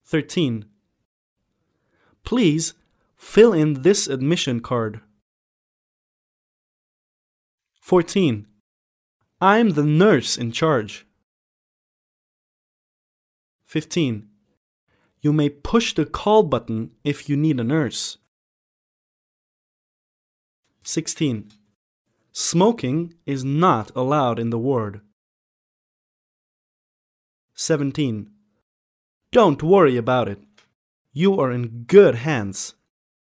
13. Please fill in this admission card. 14. I'm the nurse in charge. 15. You may push the call button if you need a nurse. 16. Smoking is not allowed in the ward. 17. Don't worry about it. You are in good hands.